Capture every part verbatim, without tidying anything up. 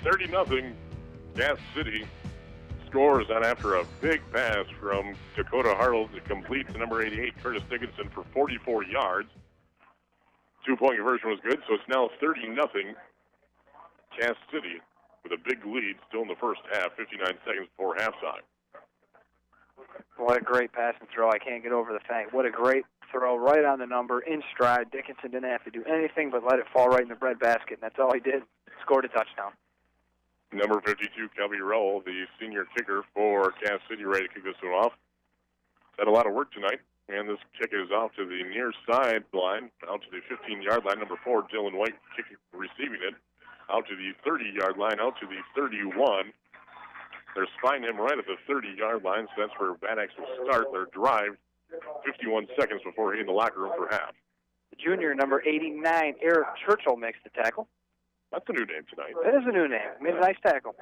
thirty nothing. Gas City scores on after a big pass from Dakota Hartle to complete to number eighty-eight, Curtis Dickinson, for forty-four yards. Two-point conversion was good, so it's now thirty nothing. Cass City with a big lead still in the first half, fifty-nine seconds before halftime. What a great pass and throw. I can't get over the fact. What a great throw right on the number, in stride. Dickinson didn't have to do anything but let it fall right in the breadbasket, and that's all he did. Scored a touchdown. Number fifty-two, Kelby Rowell, the senior kicker for Cass City, ready to kick this one off. Had a lot of work tonight, and this kick is off to the near sideline, out to the fifteen-yard line. Number four, Dylan White, kicking, receiving it, out to the thirty-yard line, out to the thirty-one. They're spying him right at the thirty-yard line, so that's where Bad Axe will start their drive. fifty-one seconds before hitting the locker room for half. The junior, number eighty-nine, Eric Churchill, makes the tackle. That's a new name tonight. That is a new name. Made a nice tackle.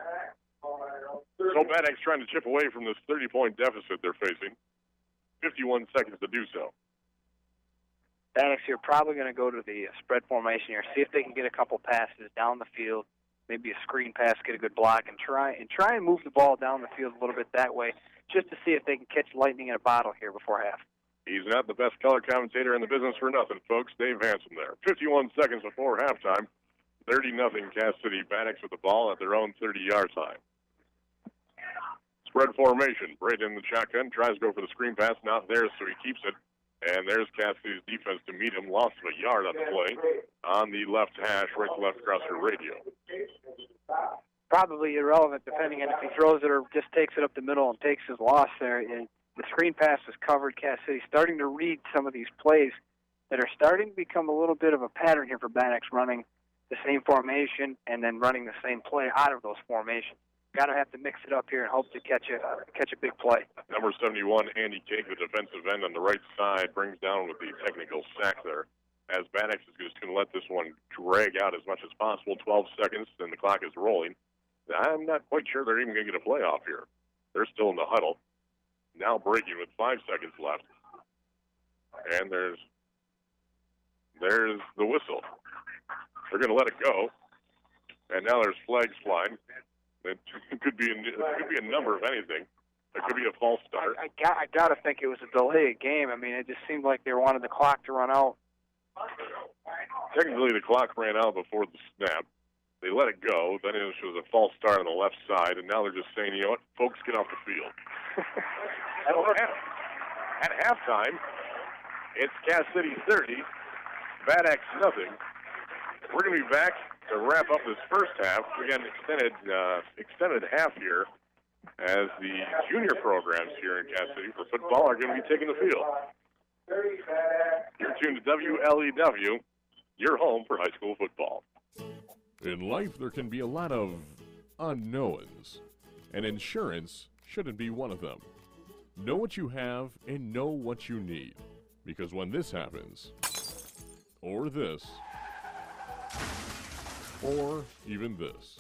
So Bad Axe trying to chip away from this thirty-point deficit they're facing. fifty-one seconds to do so. Bad Axe here probably going to go to the spread formation here, see if they can get a couple passes down the field, maybe a screen pass, get a good block, and try and try and move the ball down the field a little bit that way, just to see if they can catch lightning in a bottle here before half. He's not the best color commentator in the business for nothing, folks. Dave Hanson there. fifty-one seconds before halftime. thirty nothing Cass City. Bad Axe with the ball at their own thirty-yard line. Spread formation. Braden in the shotgun. Tries to go for the screen pass. Not there, so he keeps it. And there's Cass City's defense to meet him. Loss of a yard on the play. On the left hash, right to left across your radio. Probably irrelevant, depending on if he throws it or just takes it up the middle and takes his loss there. And the screen pass was covered. Cass City starting to read some of these plays that are starting to become a little bit of a pattern here for Bad Axe, running the same formation and then running the same play out of those formations. Got to have to mix it up here and hope to catch a uh, catch a big play. Number seventy-one, Andy Cake, the defensive end on the right side, brings down with the technical sack there. As Bad Axe is just going to let this one drag out as much as possible. twelve seconds, and the clock is rolling. I'm not quite sure they're even going to get a playoff here. They're still in the huddle. Now breaking with five seconds left. And there's there's the whistle. They're going to let it go. And now there's flags flying. It could be a, it could be a number of anything. It could be a false start. I, I got I got to think it was a delayed game. I mean, it just seemed like they wanted the clock to run out. Technically, the clock ran out before the snap. They let it go. Then it was a false start on the left side, and now they're just saying, you know what, folks, get off the field. at, at halftime, it's Cass City thirty, Bad Axe nothing. We're going to be back to wrap up this first half. We got an extended, uh, extended half here as the junior programs here in Cass City for football are going to be taking the field. You're tuned to W L E W, your home for high school football. In life, there can be a lot of unknowns, and insurance shouldn't be one of them. Know what you have and know what you need, because when this happens, or this, or even this,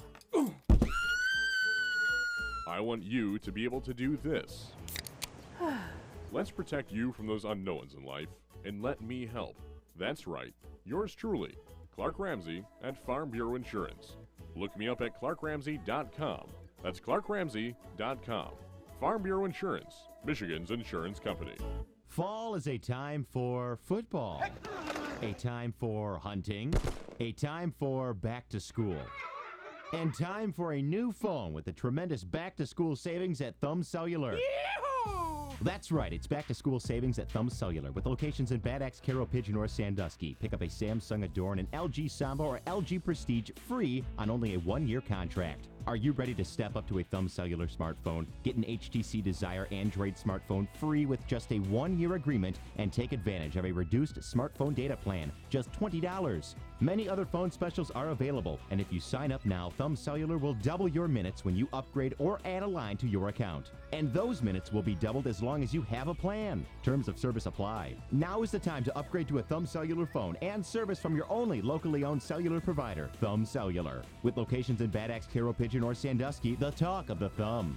I want you to be able to do this. Let's protect you from those unknowns in life, and let me help. That's right, yours truly, Clark Ramsey at Farm Bureau Insurance. Look me up at clark ramsey dot com. That's clark ramsey dot com. Farm Bureau Insurance, Michigan's insurance company. Fall is a time for football, a time for hunting, a time for back to school, and time for a new phone with the tremendous back to school savings at Thumb Cellular. That's right, it's back to school savings at Thumb Cellular with locations in Bad Axe, Carroll, Pigeon, or Sandusky. Pick up a Samsung Adorn, an L G Samba, or L G Prestige free on only a one-year contract. Are you ready to step up to a Thumb Cellular smartphone? Get an H T C Desire Android smartphone free with just a one-year agreement and take advantage of a reduced smartphone data plan, just twenty dollars. Many other phone specials are available, and if you sign up now, Thumb Cellular will double your minutes when you upgrade or add a line to your account. And those minutes will be doubled as long as you have a plan. Terms of service apply. Now is the time to upgrade to a Thumb Cellular phone and service from your only locally owned cellular provider, Thumb Cellular. With locations in Bad Axe, Carroll, Pigeon, or Sandusky, the talk of the Thumb.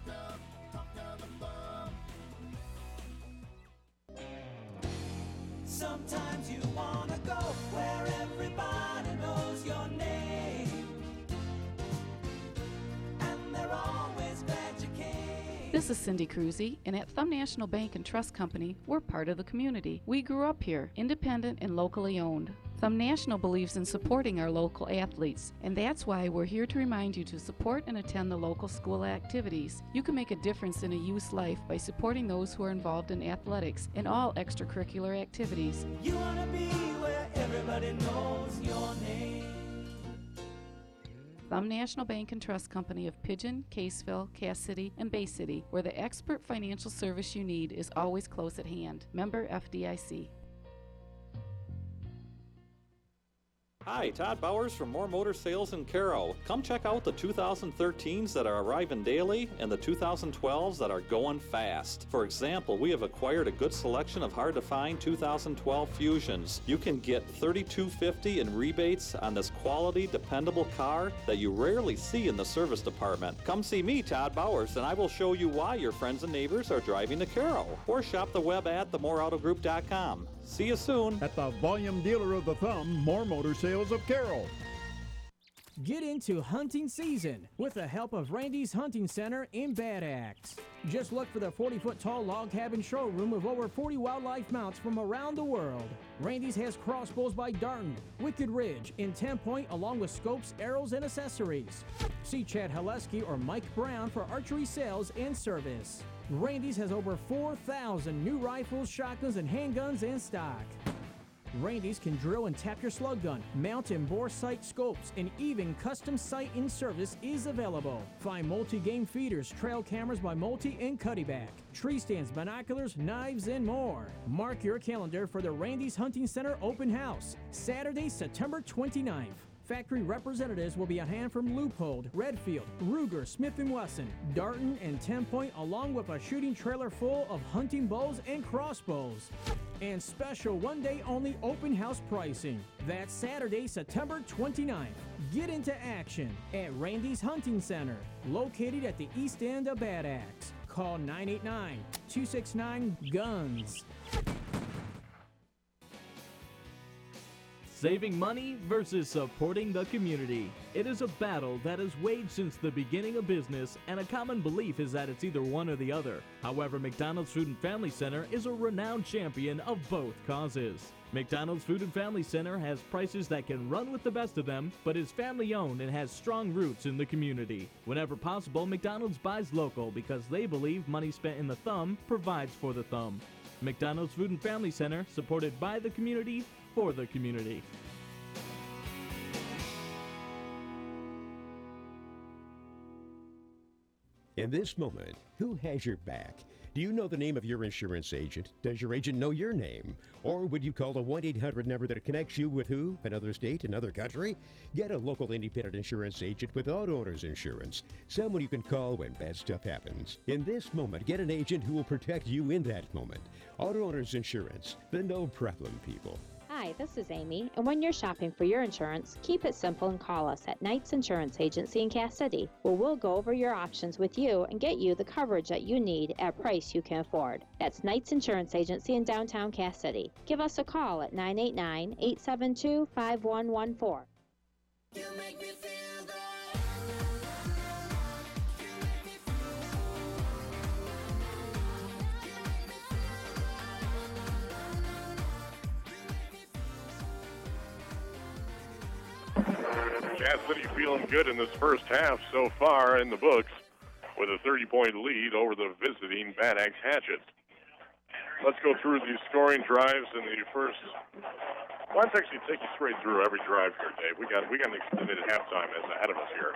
Sometimes you want to go where everybody knows your name. This is Cindy Cruzy, and at Thumb National Bank and Trust Company, we're part of the community. We grew up here, independent and locally owned. Thumb National believes in supporting our local athletes, and that's why we're here to remind you to support and attend the local school activities. You can make a difference in a youth's life by supporting those who are involved in athletics and all extracurricular activities. You wanna be where everybody knows your name. Thumb National Bank and Trust Company of Pigeon, Caseville, Cass City, and Bay City, where the expert financial service you need is always close at hand. Member F D I C. Hi, Todd Bowers from More Motor Sales in Caro. Come check out the two thousand thirteens that are arriving daily and the two thousand twelves that are going fast. For example, we have acquired a good selection of hard-to-find two thousand twelve Fusions. You can get thirty-two fifty in rebates on this quality, dependable car that you rarely see in the service department. Come see me, Todd Bowers, and I will show you why your friends and neighbors are driving to Caro. Or shop the web at the more auto group dot com. See you soon. At the volume dealer of the Thumb, More Motor Sales of Carroll. Get into hunting season with the help of Randy's Hunting Center in Bad Axe. Just look for the forty-foot tall log cabin showroom with over forty wildlife mounts from around the world. Randy's has crossbows by Darton, Wicked Ridge, and ten point along with scopes, arrows, and accessories. See Chad Haleski or Mike Brown for archery sales and service. Randy's has over four thousand new rifles, shotguns, and handguns in stock. Randy's can drill and tap your slug gun, mount and bore sight scopes, and even custom sight in service is available. Find multi-game feeders, trail cameras by Multi and Cuddyback, tree stands, binoculars, knives, and more. Mark your calendar for the Randy's Hunting Center open house, Saturday, September twenty-ninth. Factory representatives will be on hand from Leupold, Redfield, Ruger, Smith and Wesson, Darton, and ten point, along with a shooting trailer full of hunting bows and crossbows. And special one-day only open house pricing. That's Saturday, September twenty-ninth. Get into action at Randy's Hunting Center, located at the east end of Bad Axe. Call nine eight nine, two six nine, GUNS. Saving money versus supporting the community. It is a battle that has waged since the beginning of business, and a common belief is that it's either one or the other. However, McDonald's Food and Family Center is a renowned champion of both causes. McDonald's Food and Family Center has prices that can run with the best of them, but is family owned and has strong roots in the community. Whenever possible, McDonald's buys local because they believe money spent in the thumb provides for the thumb. McDonald's Food and Family Center, supported by the community, for the community. In this moment, who has your back? Do you know the name of your insurance agent? Does your agent know your name? Or would you call the one eight hundred number that connects you with who? Another state, another country? Get a local independent insurance agent with Auto Owners Insurance. Someone you can call when bad stuff happens. In this moment, get an agent who will protect you in that moment. Auto Owners Insurance, the no problem people. Hi, this is Amy, and when you're shopping for your insurance, keep it simple and call us at Knight's Insurance Agency in Cass City, where we'll go over your options with you and get you the coverage that you need at a price you can afford. That's Knight's Insurance Agency in downtown Cass City. Give us a call at nine eight nine, eight seven two, five one one four. You make me feel good. Cass City feeling good in this first half so far in the books with a thirty-point lead over the visiting Bad Axe Hatchets. Let's go through the scoring drives in the first. Well, let's actually take you straight through every drive here, Dave. We got we got an extended halftime as ahead of us here.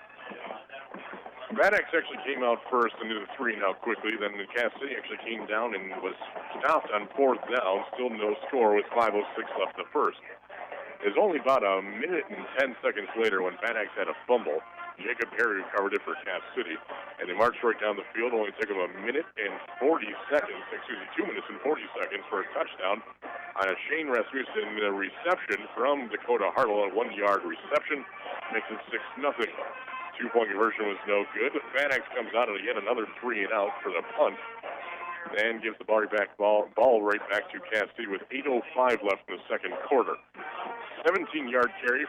Bad Axe actually came out first and did a three and out quickly. Then the Cass City actually came down and was stopped on fourth down. Still no score with five oh six left in the first. It was only about a minute and ten seconds later when Bad Axe had a fumble. Jacob Perry recovered it for Cass City, and they marched right down the field. Only took them a minute and forty seconds, excuse me, two minutes and forty seconds for a touchdown on a Shane Rasmussen reception from Dakota Hartle, a one-yard reception, makes it six nothing. Two-point conversion was no good. Bad Axe comes out and yet another three and out for the punt, and gives the ball back ball, ball right back to Cass City with eight oh five left in the second quarter. seventeen-yard carry